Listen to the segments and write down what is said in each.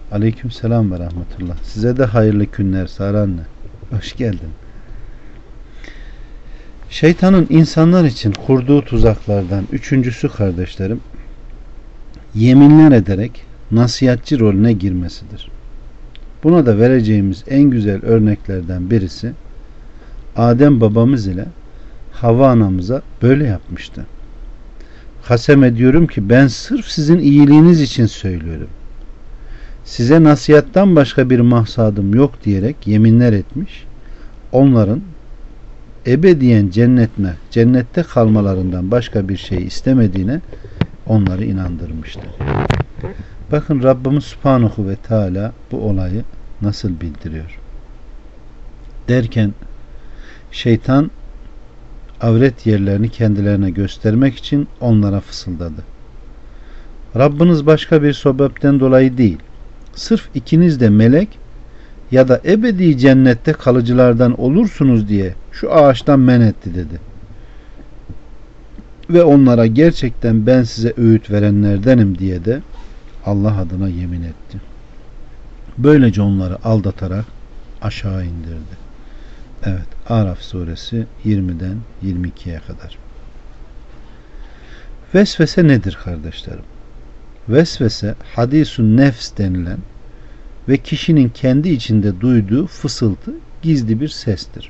Aleykümselam ve rahmetullah. Size de hayırlı günler Sara anne. Hoş geldin. Şeytanın insanlar için kurduğu tuzaklardan üçüncüsü kardeşlerim, yeminler ederek nasihatçı rolüne girmesidir. Buna da vereceğimiz en güzel örneklerden birisi Adem babamız ile Havva anamıza böyle yapmıştı. Kasem ediyorum ki ben sırf sizin iyiliğiniz için söylüyorum. Size nasihattan başka bir maksadım yok diyerek yeminler etmiş. Onların ebediyen cennette kalmalarından başka bir şey istemediğine onları inandırmıştı. Bakın Rabbimiz Subhanahu ve Teala bu olayı nasıl bildiriyor. Derken şeytan avret yerlerini kendilerine göstermek için onlara fısıldadı. Rabbiniz başka bir sebepten dolayı değil, sırf ikiniz de melek ya da ebedi cennette kalıcılardan olursunuz diye şu ağaçtan men etti dedi. Ve onlara gerçekten ben size öğüt verenlerdenim diye de Allah adına yemin etti. Böylece onları aldatarak aşağı indirdi. Evet, Araf suresi 20'den 22'ye kadar. Vesvese nedir kardeşlerim? Vesvese hadisun nefs denilen ve kişinin kendi içinde duyduğu fısıltı, gizli bir sestir.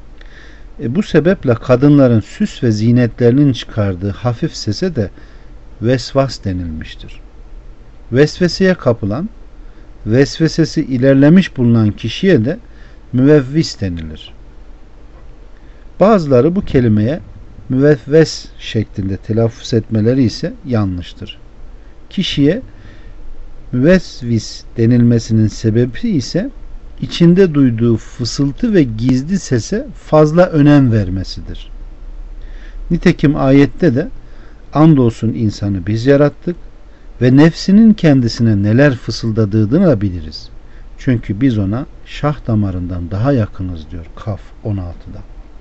Bu sebeple kadınların süs ve zinetlerinin çıkardığı hafif sese de vesvas denilmiştir. Vesveseye kapılan, vesvesesi ilerlemiş bulunan kişiye de müvevvis denilir. Bazıları bu kelimeye müvevves şeklinde telaffuz etmeleri ise yanlıştır. Kişiye müvesvis denilmesinin sebebi ise içinde duyduğu fısıltı ve gizli sese fazla önem vermesidir. Nitekim ayette de andolsun insanı biz yarattık ve nefsinin kendisine neler fısıldadığını da biliriz. Çünkü biz ona şah damarından daha yakınız diyor Kaf 16'da.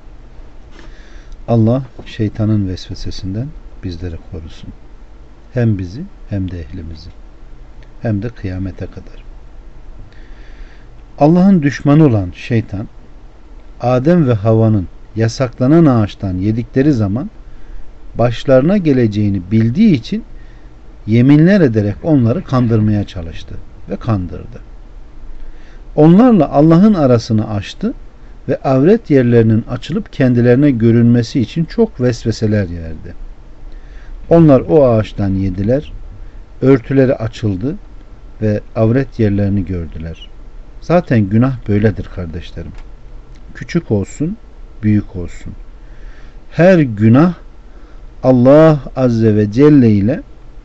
Allah şeytanın vesvesesinden bizleri korusun. Hem bizi hem de ehlimizi. Hem de kıyamete kadar. Allah'ın düşmanı olan şeytan, Adem ve Havva'nın yasaklanan ağaçtan yedikleri zaman başlarına geleceğini bildiği için yeminler ederek onları kandırmaya çalıştı ve kandırdı. Onlarla Allah'ın arasını açtı ve avret yerlerinin açılıp kendilerine görünmesi için çok vesveseler verdi. Onlar o ağaçtan yediler, örtüleri açıldı ve avret yerlerini gördüler. Zaten günah böyledir kardeşlerim. Küçük olsun, büyük olsun. Her günah Allah Azze ve Celle ile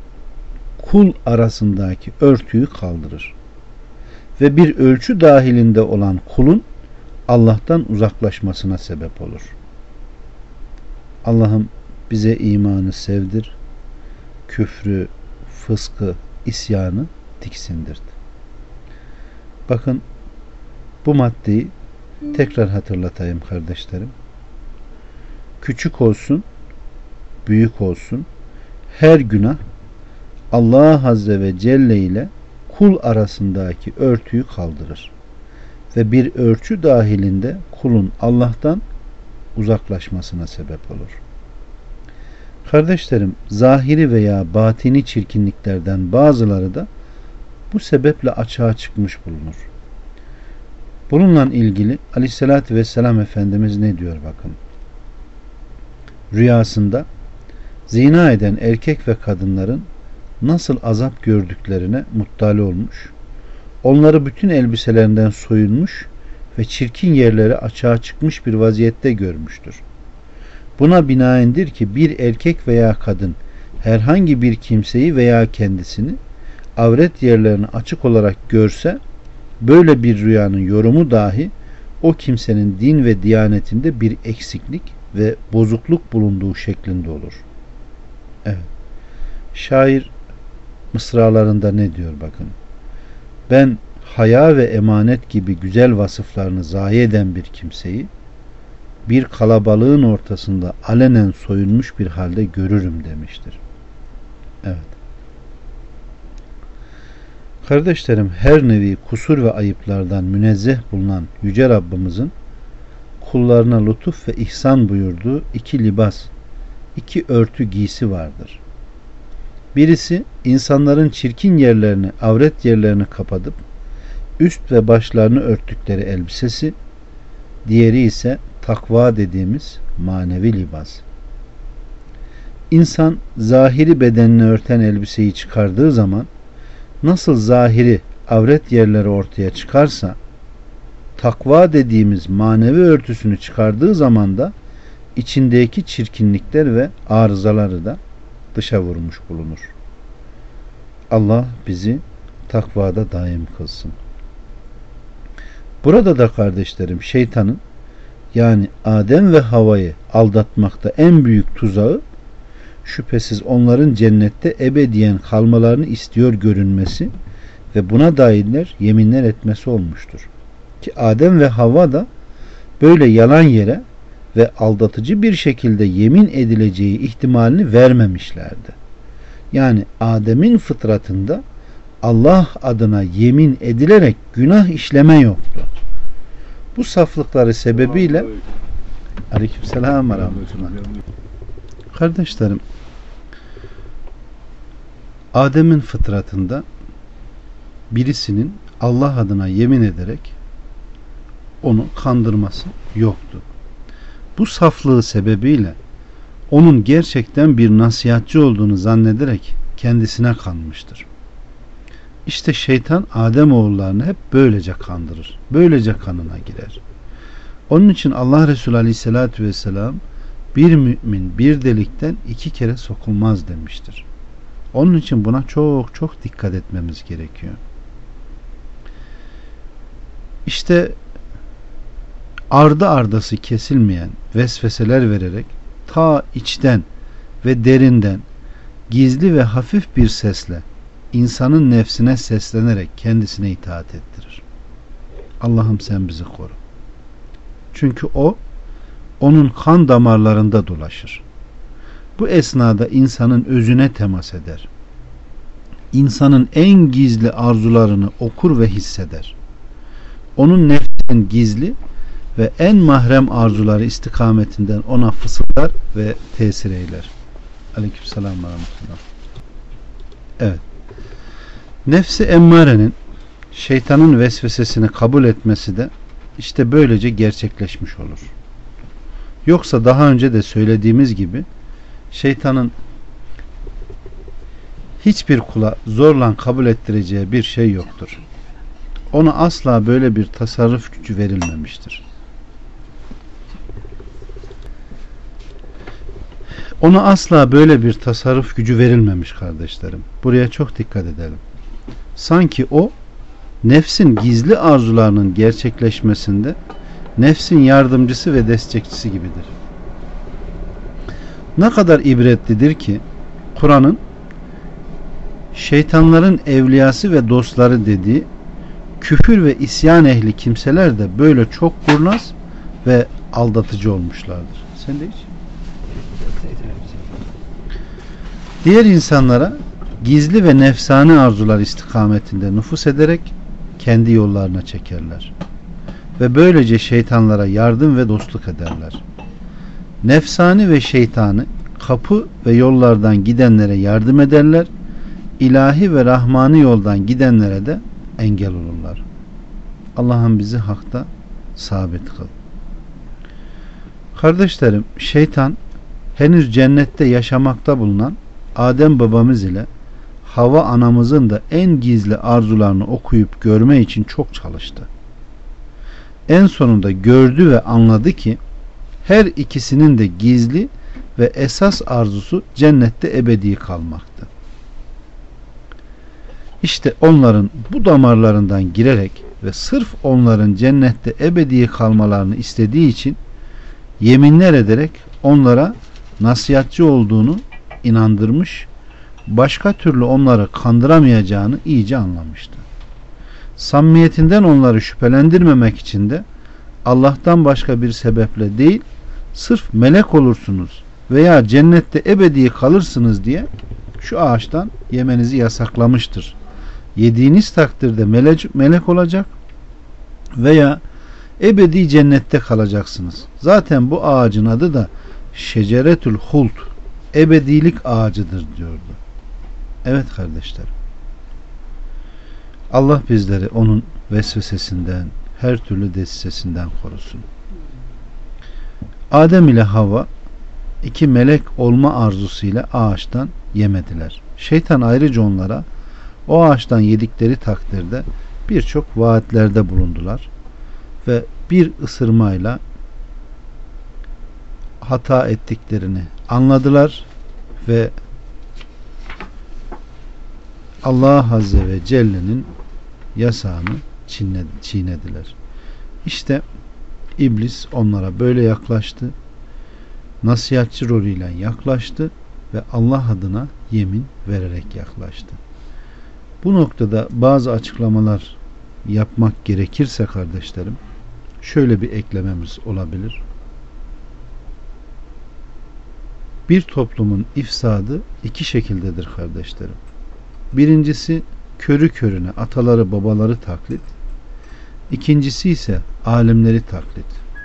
kul arasındaki örtüyü kaldırır. Ve bir ölçü dahilinde olan kulun Allah'tan uzaklaşmasına sebep olur. Allah'ım bize imanı sevdir, küfrü, fıskı, isyanı tiksindirt. Bakın bu maddeyi tekrar hatırlatayım kardeşlerim. Küçük olsun, büyük olsun, her günah Allah Azze ve Celle ile kul arasındaki örtüyü kaldırır. Ve bir ölçü dahilinde kulun Allah'tan uzaklaşmasına sebep olur. Kardeşlerim, zahiri veya batini çirkinliklerden bazıları da bu sebeple açığa çıkmış bulunur. Bununla ilgili Aleyhisselatü Vesselam Efendimiz ne diyor bakın. Rüyasında zina eden erkek ve kadınların nasıl azap gördüklerine muttali olmuş, onları bütün elbiselerinden soyunmuş ve çirkin yerleri açığa çıkmış bir vaziyette görmüştür. Buna binaendir ki bir erkek veya kadın herhangi bir kimseyi veya kendisini avret yerlerini açık olarak görse, böyle bir rüyanın yorumu dahi o kimsenin din ve diyanetinde bir eksiklik ve bozukluk bulunduğu şeklinde olur. Evet. Şair mısralarında ne diyor bakın. Ben haya ve emanet gibi güzel vasıflarını zayi eden bir kimseyi bir kalabalığın ortasında alenen soyunmuş bir halde görürüm demiştir. Evet. Kardeşlerim, her nevi kusur ve ayıplardan münezzeh bulunan Yüce Rabbimizin kullarına lütuf ve ihsan buyurduğu iki libas, iki örtü giysi vardır. Birisi insanların çirkin yerlerini, avret yerlerini kapatıp üst ve başlarını örttükleri elbisesi, diğeri ise takva dediğimiz manevi libas. İnsan zahiri bedenini örten elbiseyi çıkardığı zaman nasıl zahiri avret yerleri ortaya çıkarsa, takva dediğimiz manevi örtüsünü çıkardığı zaman da içindeki çirkinlikler ve arızaları da dışa vurmuş bulunur. Allah bizi takvada daim kılsın. Burada da kardeşlerim, şeytanın, yani Adem ve Havva'yı aldatmakta en büyük tuzağı, şüphesiz onların cennette ebediyen kalmalarını istiyor görünmesi ve buna dairler yeminler etmesi olmuştur. Ki Adem ve Havva da böyle yalan yere ve aldatıcı bir şekilde yemin edileceği ihtimalini vermemişlerdi. Yani Adem'in fıtratında Allah adına yemin edilerek günah işleme yoktu. Bu saflıkları sebebiyle Aleykümselam ve rahmetullah. Kardeşlerim, Adem'in fıtratında birisinin Allah adına yemin ederek onu kandırması yoktu. Bu saflığı sebebiyle onun gerçekten bir nasihatçı olduğunu zannederek kendisine kanmıştır. İşte şeytan Adem oğullarını hep böylece kandırır. Böylece kanına girer. Onun için Allah Resulü Aleyhisselatü Vesselam bir mümin bir delikten iki kere sokulmaz demiştir. Onun için buna çok çok dikkat etmemiz gerekiyor. İşte ardı ardası kesilmeyen vesveseler vererek ta içten ve derinden gizli ve hafif bir sesle insanın nefsine seslenerek kendisine itaat ettirir. Allah'ım sen bizi koru. Çünkü o onun kan damarlarında dolaşır. Bu esnada insanın özüne temas eder. İnsanın en gizli arzularını okur ve hisseder. Onun nefsinin gizli ve en mahrem arzuları istikametinden ona fısıldar ve tesir eyler. Aleykümselam ve rahmetullah. Evet. Nefsi emmarenin şeytanın vesvesesini kabul etmesi de işte böylece gerçekleşmiş olur. Yoksa daha önce de söylediğimiz gibi şeytanın hiçbir kula zorla kabul ettireceği bir şey yoktur. Ona asla böyle bir tasarruf gücü verilmemiştir. Ona asla böyle bir tasarruf gücü verilmemiş kardeşlerim. Buraya çok dikkat edelim. Sanki o nefsin gizli arzularının gerçekleşmesinde nefsin yardımcısı ve destekçisi gibidir. Ne kadar ibretlidir ki Kur'an'ın şeytanların evliyası ve dostları dediği küfür ve isyan ehli kimseler de böyle çok kurnaz ve aldatıcı olmuşlardır. Sen de hiç? Diğer insanlara gizli ve nefsani arzular istikametinde nüfus ederek kendi yollarına çekerler. Ve böylece şeytanlara yardım ve dostluk ederler. Nefsani ve şeytani kapı ve yollardan gidenlere yardım ederler. İlahi ve rahmani yoldan gidenlere de engel olurlar. Allah'ım bizi hakta sabit kıl. Kardeşlerim, şeytan henüz cennette yaşamakta bulunan Adem babamız ile Havva anamızın da en gizli arzularını okuyup görme için çok çalıştı. En sonunda gördü ve anladı ki her ikisinin de gizli ve esas arzusu cennette ebedi kalmaktı. İşte onların bu damarlarından girerek ve sırf onların cennette ebedi kalmalarını istediği için yeminler ederek onlara nasihatçı olduğunu inandırmış, başka türlü onları kandıramayacağını iyice anlamıştı. Samimiyetinden onları şüphelendirmemek için de Allah'tan başka bir sebeple değil, sırf melek olursunuz veya cennette ebedi kalırsınız diye şu ağaçtan yemenizi yasaklamıştır Yediğiniz takdirde melek olacak veya ebedi cennette kalacaksınız. Zaten bu ağacın adı da şeceretül hult, ebedilik ağacıdır diyordu. Evet kardeşlerim. Allah bizleri onun vesvesesinden, her türlü desisesinden korusun. Adem ile Havva iki melek olma arzusuyla ağaçtan yemediler. Şeytan ayrıca onlara o ağaçtan yedikleri takdirde birçok vaatlerde bulundular ve bir ısırmayla hata ettiklerini anladılar ve Allah Azze ve Celle'nin yasağını çiğnediler. İşte İblis onlara böyle yaklaştı. Nasihatçı rolüyle yaklaştı ve Allah adına yemin vererek yaklaştı. Bu noktada bazı açıklamalar yapmak gerekirse kardeşlerim, şöyle bir eklememiz olabilir. Bir toplumun ifsadı iki şekildedir kardeşlerim. Birincisi körü körüne ataları babaları taklit. İkincisi ise alimleri taklit.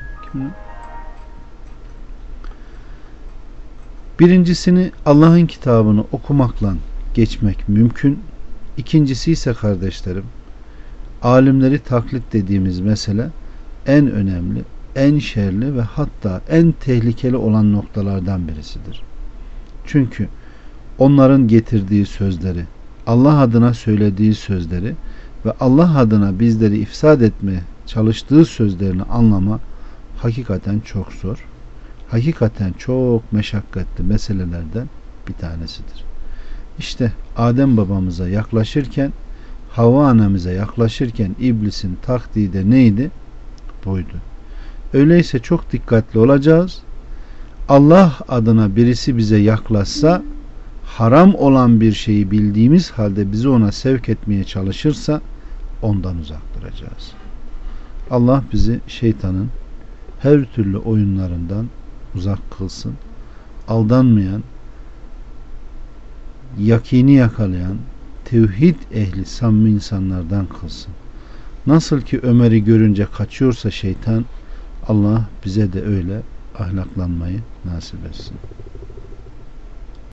Birincisini Allah'ın kitabını okumakla geçmek mümkün. İkincisi ise kardeşlerim, alimleri taklit dediğimiz mesele en önemli, en şerli ve hatta en tehlikeli olan noktalardan birisidir. Çünkü onların getirdiği sözleri, Allah adına söylediği sözleri ve Allah adına bizleri ifsad etmeye çalıştığı sözlerini anlama hakikaten çok zor. Hakikaten çok meşakkatli meselelerden bir tanesidir. İşte Adem babamıza yaklaşırken, Havva annemize yaklaşırken iblisin taktiği de neydi? Buydu. Öyleyse çok dikkatli olacağız. Allah adına birisi bize yaklaşsa, haram olan bir şeyi bildiğimiz halde bizi ona sevk etmeye çalışırsa ondan uzak duracağız. Allah bizi şeytanın her türlü oyunlarından uzak kılsın. Aldanmayan, yakini yakalayan, tevhid ehli samimi insanlardan kılsın. Nasıl ki Ömer'i görünce kaçıyorsa şeytan, Allah bize de öyle ahlaklanmayı nasip etsin.